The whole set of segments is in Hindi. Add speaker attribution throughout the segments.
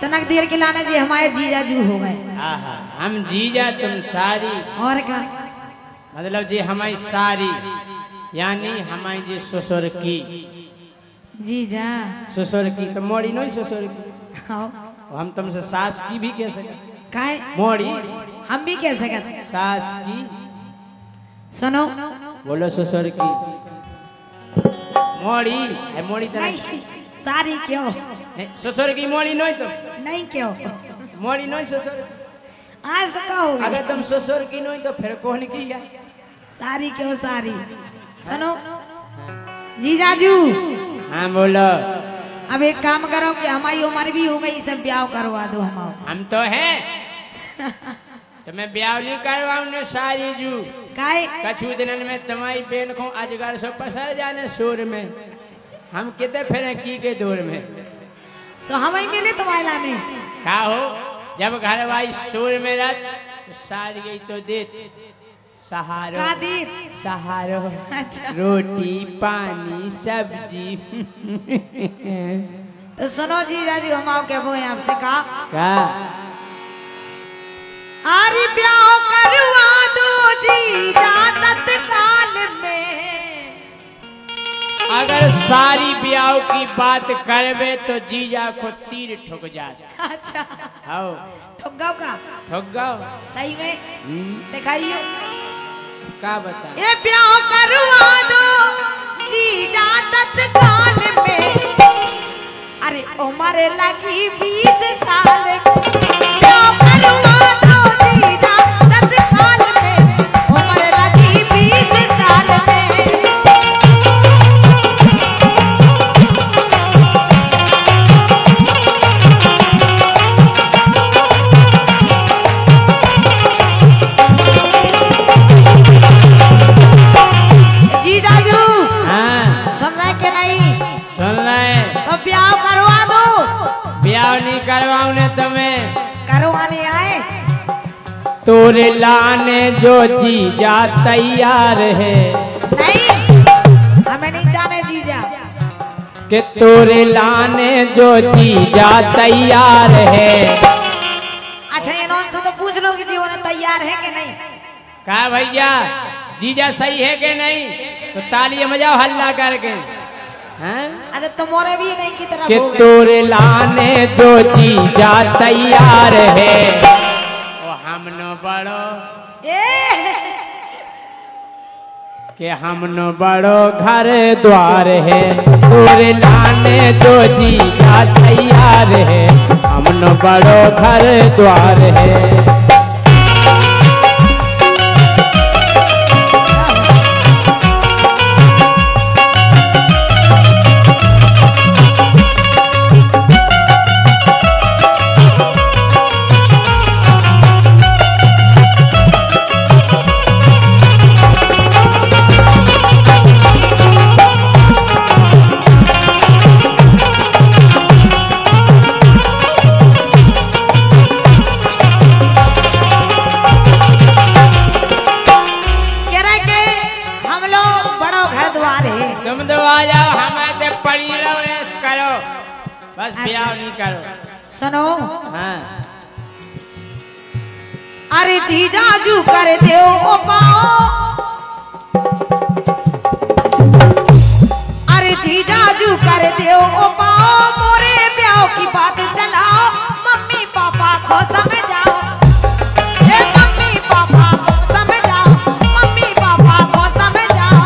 Speaker 1: तनक देर के लाना जी हमारे जीजाजू हो गए।
Speaker 2: हम जीजा तुम सारी
Speaker 1: और का
Speaker 2: मतलब जी हमारी सारी यानी हमारी जी ससुर की
Speaker 1: जीजा
Speaker 2: ससुर की तो मोड़ी नहीं ससुर की
Speaker 1: आओ
Speaker 2: हम तुमसे सास की भी कह सके
Speaker 1: काहे
Speaker 2: मोड़ी
Speaker 1: हम भी कह सकते
Speaker 2: सास की
Speaker 1: सुनो
Speaker 2: बोलो ससुर की मोड़ी है मोड़ी तो
Speaker 1: नहीं सारी क्यों
Speaker 2: ससुर की मोड़ी नहीं तो
Speaker 1: नहीं क्यों
Speaker 2: मोड़ी नहीं ससुर
Speaker 1: आज का हो
Speaker 2: अगर तुम ससुर की नहीं तो फिर कौन की है
Speaker 1: सारी क्यों सारी सुनो जीजाजू
Speaker 2: हाँ बोलो
Speaker 1: अब एक काम करो कि हमारी उम्र भी हो गई सब ब्याह करवा दो
Speaker 2: हम तो हैं तो मैं ब्याह नहीं करवाऊं ने सारी जू
Speaker 1: काहे
Speaker 2: कछु दिन में तुम्हारी बेन को अजगर सो पसर जाने सुर में हम कितने फिर की के दूर में
Speaker 1: सो हमें मिले तुम्हारे लाने
Speaker 2: का हो जब घर वाई सुर में रख तो सारी गई तो दे सहारो
Speaker 1: का दी
Speaker 2: सहारो
Speaker 1: अच्छा
Speaker 2: रोटी पानी सब्जी
Speaker 1: तो सुनो जीजाजी हम आओ क्या बोए आपसे कहा
Speaker 2: का
Speaker 1: अरे ब्याह करवा दो जीजा तत्काल में
Speaker 2: अगर सारी ब्याह की बात करवे तो जीजा को तीर ठुक जाता
Speaker 1: अच्छा
Speaker 2: आओ
Speaker 1: ठुगाओ का
Speaker 2: ठुक जाओ
Speaker 1: सही में दिखाइए
Speaker 2: का बता
Speaker 1: ये ब्याह करवा दो जीजा तत्काल में अरे उम्र लगी 20 साल ब्याह करवा दो जीजा तत्काल में उम्र लगी 20 साल में जीजाजू
Speaker 2: हाँ
Speaker 1: सुन रहे के नहीं
Speaker 2: सुन रहे
Speaker 1: तो ब्याह करवा दो
Speaker 2: ब्याह नहीं करवाऊ ने तुम्हें
Speaker 1: करवाने आए
Speaker 2: तोरे लाने जो जीजा तैयार है
Speaker 1: नहीं हमें नहीं जाने जीजा
Speaker 2: कि तोरे लाने जो जीजा तैयार है
Speaker 1: अच्छा इन्होंने से तो पूछ लो कि जीवन तैयार है कि नहीं
Speaker 2: कहा भैया जीजा सही है कि नहीं तो ताली बजाओ हल्ला करके हैं
Speaker 1: अच्छा तुम्हारे भी नहीं की तरफ
Speaker 2: कि
Speaker 1: हो गए
Speaker 2: तोरे लाने जो जीजा तैयार है वो हम न बड़ो कि हम न बड़ो घर द्वार है तोरे लाने जो जीजा तैयार है हम न बड़ो घर द्वार है बस ब्याह नहीं करो
Speaker 1: सुनो
Speaker 2: हाँ
Speaker 1: अरे जीजाजू कर दो ओ पाओ अरे जीजाजू कर दो ओ पाओ मोरे ब्याह की बात चलाओ मम्मी पापा को समझाओ मम्मी पापा को समझाओ मम्मी पापा को समझाओ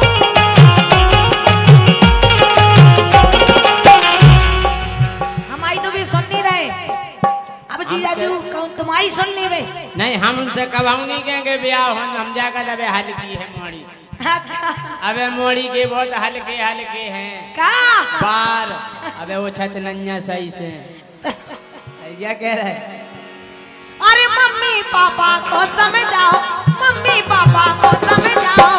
Speaker 1: हमारी तो भी सुन नहीं रहे अब जीजाजू कौन तुम्हारी सुन नहीं रहे
Speaker 2: नहीं हम उनसे कबाऊ नहीं कहेंगे ब्याह हम जाकर अबे हल्की है मोड़ी अबे मोड़ी के बहुत हल्के हल्के हैं
Speaker 1: का
Speaker 2: बार अबे वो छत नन्या सही से क्या कह रहा है
Speaker 1: अरे मम्मी पापा को समझाओ मम्मी पापा को समझाओ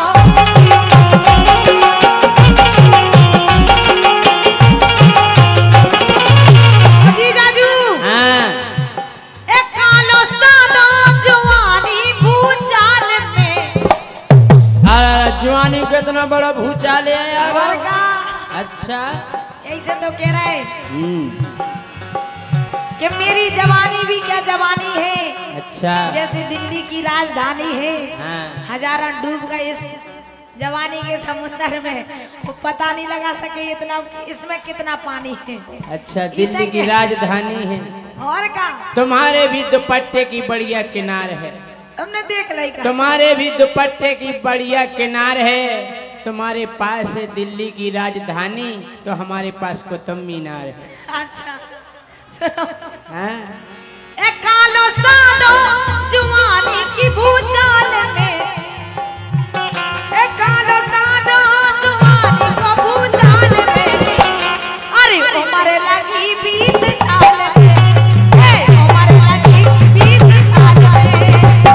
Speaker 1: जीजाजू
Speaker 2: हाँ
Speaker 1: एक कालो सादो जवानी भूचाल में
Speaker 2: जवानी को इतना बड़ा भूचाल है यार
Speaker 1: का
Speaker 2: अच्छा
Speaker 1: ऐसे तो कह रहा है कि मेरी जवानी भी क्या जवानी है,
Speaker 2: अच्छा
Speaker 1: जैसे दिल्ली की राजधानी है।
Speaker 2: हाँ।
Speaker 1: हजारों डूब गए इस जवानी के समुद्र में, वो पता नहीं लगा सके इतना इसमें कितना पानी है।
Speaker 2: अच्छा दिल्ली की राजधानी है।
Speaker 1: और का
Speaker 2: तुम्हारे भी दुपट्टे की बढ़िया किनार है।
Speaker 1: तुमने देख ली का?
Speaker 2: तुम्हारे भी दुपट्टे की बढ़िया किनार है। तुम्हारे पास है दिल्ली की राजधानी, तो हमारे पास कुतुब मीनार है।
Speaker 1: अच्छा सुनो,
Speaker 2: हाँ?
Speaker 1: ए कालो सादो जवानी की भूचाल में, ए कालो सादो जवानी को भूचाल में, अरे उम्र लगी 20 साल में, ए उम्र लगी 20 साल में।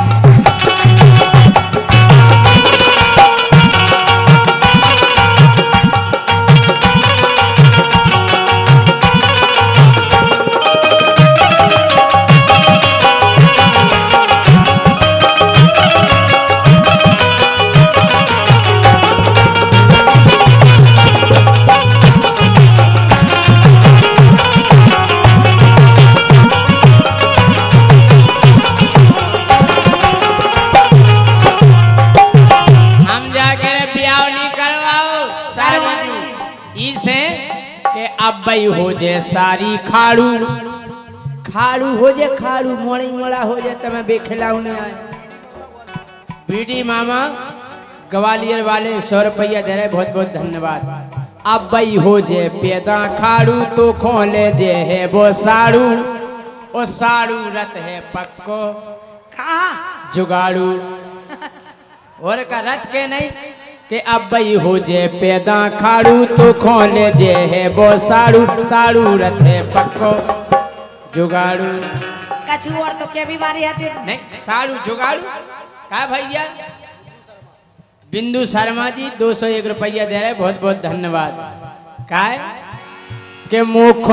Speaker 2: अब भाई हो जाए सारी खाड़ू खाड़ू हो जाए, खाड़ू मोड़ी मोड़ा हो जाए, तो मैं बेखिलाऊ नहीं आए। बीडी मामा ग्वालियर वाले 100 रुपया दे रहे, बहुत बहुत धन्यवाद। अब भाई हो जाए पैदा खाड़ू तो खोले जे है वो साड़ू, ओ साड़ू रत है पक्को
Speaker 1: कहा
Speaker 2: जुगाड़ू। और का रथ के नहीं कि अब भाई हो जे पैदा खाड़ू तो खोले जे है वो साड़ू, साड़ू रथ है पक्को जुगाड़ू।
Speaker 1: कछु और तो क्या बीमारी आती है?
Speaker 2: नहीं साड़ू जुगाड़ू का भैया। बिंदु शर्मा जी 201 रुपया दे रहे, बहुत बहुत धन्यवाद। का के मुख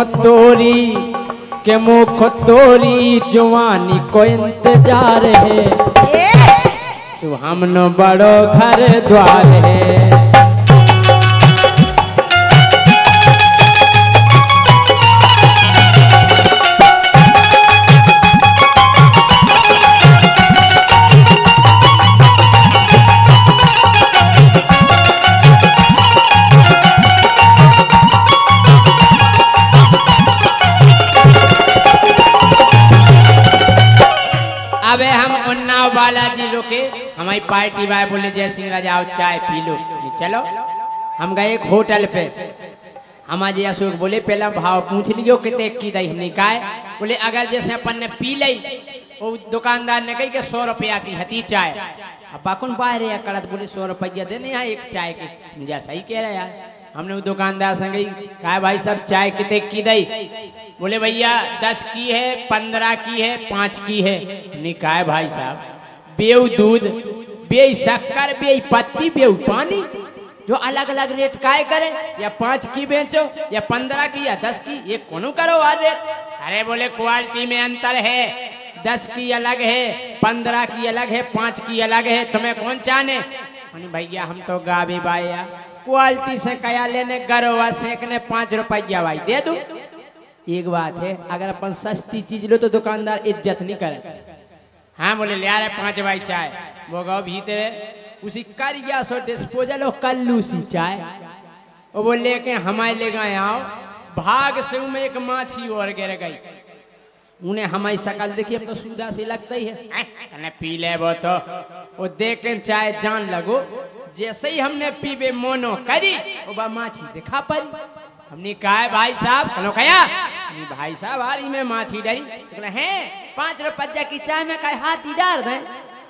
Speaker 2: तोरी जवानी को इंतजार है, तू हम न बड़ो घर द्वार है। अबे हम उन्नाव बालाजी रुके, हमारी पार्टी वाले बोले जय सिंह राजा आओ चाय पी लो। चलो हम गए एक होटल पे, हमारे अशोक बोले पहला भाव पूछ लियो कितने की दही। हमने कहा बोले अगर जैसे अपन ने पी ली, वो दुकानदार ने कही कि 100 रुपया की हती चाय। अब बाकुन बाहर है कड़त बोले 100 रुपया देने यहाँ एक चाय के। मुझे सही कह रहा यार। हमने वो दुकानदार से गई, कहा भाई सब चाय कितने की दई? बोले भैया 10 की है, 15 की है, 5 की है। नहीं कहा भाई साहब बेऊ दूध, बेई शक्कर, बेई पत्ती, बेऊ पानी, जो अलग अलग रेट काय करें? या 5 की बेचो या 15 की या 10 की, ये कौन करो आज रेट? अरे बोले क्वालिटी में अंतर है, 10 की अलग है, 15 की अलग है, 5 की अलग है, तुम्हें कौन चाहने? भैया हम तो गाबी बाया क्वालिटी से कया लेने, गरवा सेकने 5 रुपया भाई दे दू। एक बात है अगर अपन सस्ती चीज लो तो दुकानदार इज्जत नहीं करे। हाँ बोले ले आ रहे 5 भाई चाय, वो गाँव भीतर उसी करिया सो डिस्पोजल हो कल्लू सी चाय, वो बोले के हमारे ले गए आओ। भाग से उनमें एक माछी और गिर गई, उन्हें हमारी शकल देखिए अब तो सुधा से लगता ही है। पी ले वो तो वो देख के चाय जान लगो, जैसे ही हमने पीबे मोनो करी वो माछी दिखा पड़ी। हमने कहा भाई साहब कलो कया भाई साहब हारी में माछी डरी तो है 5 रुपया की चाय में कहा हाथी डाल दे,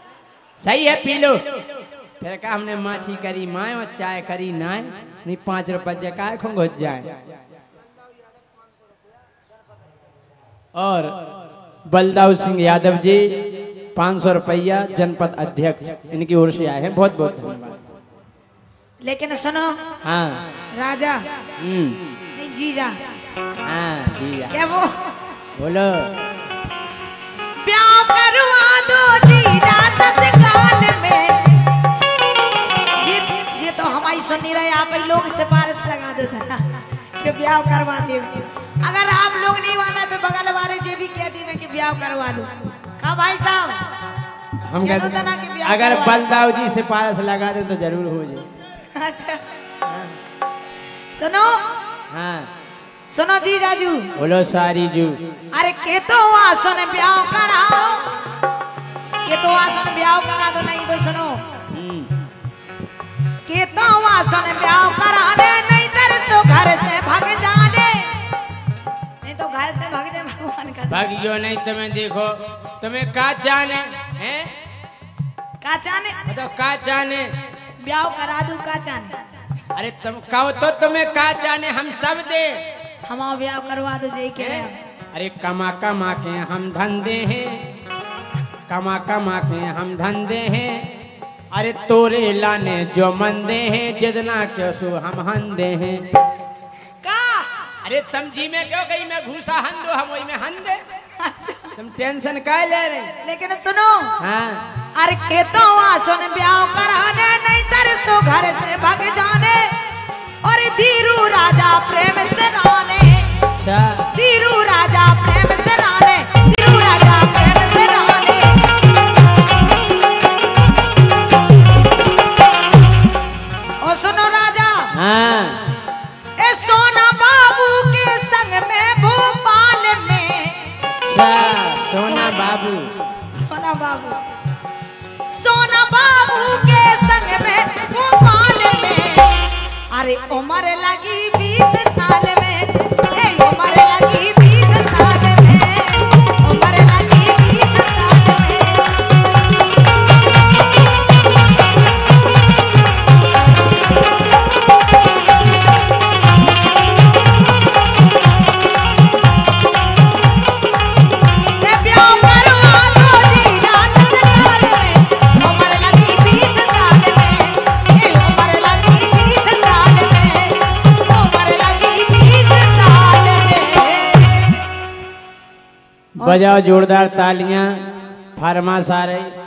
Speaker 2: सही है पी लो। फिर कहा हमने माछी करी माए और चाय करी नाय, नहीं 5 रुपया का घुस जाए। और बलदाऊ सिंह यादव जी 500 रुपया जनपद अध्यक्ष, इनकी ओर से आए हैं, बहुत बहुत धन्यवाद।
Speaker 1: लेकिन सुनो
Speaker 2: हाँ
Speaker 1: राजा नहीं जीजा,
Speaker 2: हाँ जीजा
Speaker 1: क्या वो
Speaker 2: बोलो
Speaker 1: ब्याह करवा दो जीजा तत्काल में। जी तो हमारी सुन नहीं रहे, आप ही लोग सिफारिश लगा दो था कि ब्याह करवा दे। अगर आप लोग नहीं माना तो बगल वाले जी ब्याह करवा दूं का भाई साहब।
Speaker 2: हम
Speaker 1: ये दो तना के ब्याह
Speaker 2: अगर
Speaker 1: करवा
Speaker 2: बलदाऊ जी से पारस लगा दे तो जरूर हो जाए।
Speaker 1: अच्छा सुनो
Speaker 2: हाँ
Speaker 1: सुनो जी जाजू
Speaker 2: बोलो सारी जू।
Speaker 1: अरे के तो आसन ब्याह कराओ के तो आसन ब्याह करा दो नहीं तो सुनो के तो आसन ब्याह करा दे नहीं तर सो घर से भाग जाने नहीं तो घर से भाग जाए भगवान का
Speaker 2: भाग्यो नहीं तुम्हें देखो तुम्हें का जाने हैं
Speaker 1: का जाने
Speaker 2: तो का जाने
Speaker 1: ब्याह करा दूं का जाने
Speaker 2: अरे तुम कहो तो तुम्हें का जाने हम सब दे
Speaker 1: हम ब्याह करवा दो जे के
Speaker 2: अरे कमा कमा के हम धंधे हैं कमा कमा के हम धंधे हैं अरे तोरे लाने जो मंदे हैं जितना क्यों सो हम हंदे हैं
Speaker 1: का
Speaker 2: अरे तुम जी में क्यों गई मैं घूसा हंदो हम वही में हंदे तुम टेंशन काहे ले रहे
Speaker 1: लेकिन सुनो
Speaker 2: हाँ
Speaker 1: अरे खेतों आसन ब्याह कराने नहीं तर सो घर से भाग जाने और धीरू राजा प्रेम से राने
Speaker 2: अच्छा
Speaker 1: धीरू राजा प्रेम से राने धीरू राजा प्रेम से राने ओ सुनो राजा
Speaker 2: हाँ
Speaker 1: ए सोना बाबू के संग में भोपाल में
Speaker 2: अच्छा सोना बाबू
Speaker 1: सोना बाबू सोना बाबू के संग में भोपाल में अरे उम्र लगी 20 साल में ए उम्र लगी 20 साल में उम्र लगी 20 साल में ए ब्याह करवा दो जी रात तत्काल में उम्र लगी 20 साल में ए उम्र लगी 20 साल में उम्र लगी 20 साल में
Speaker 2: बजाओ जोरदार तालियां फरमा सारे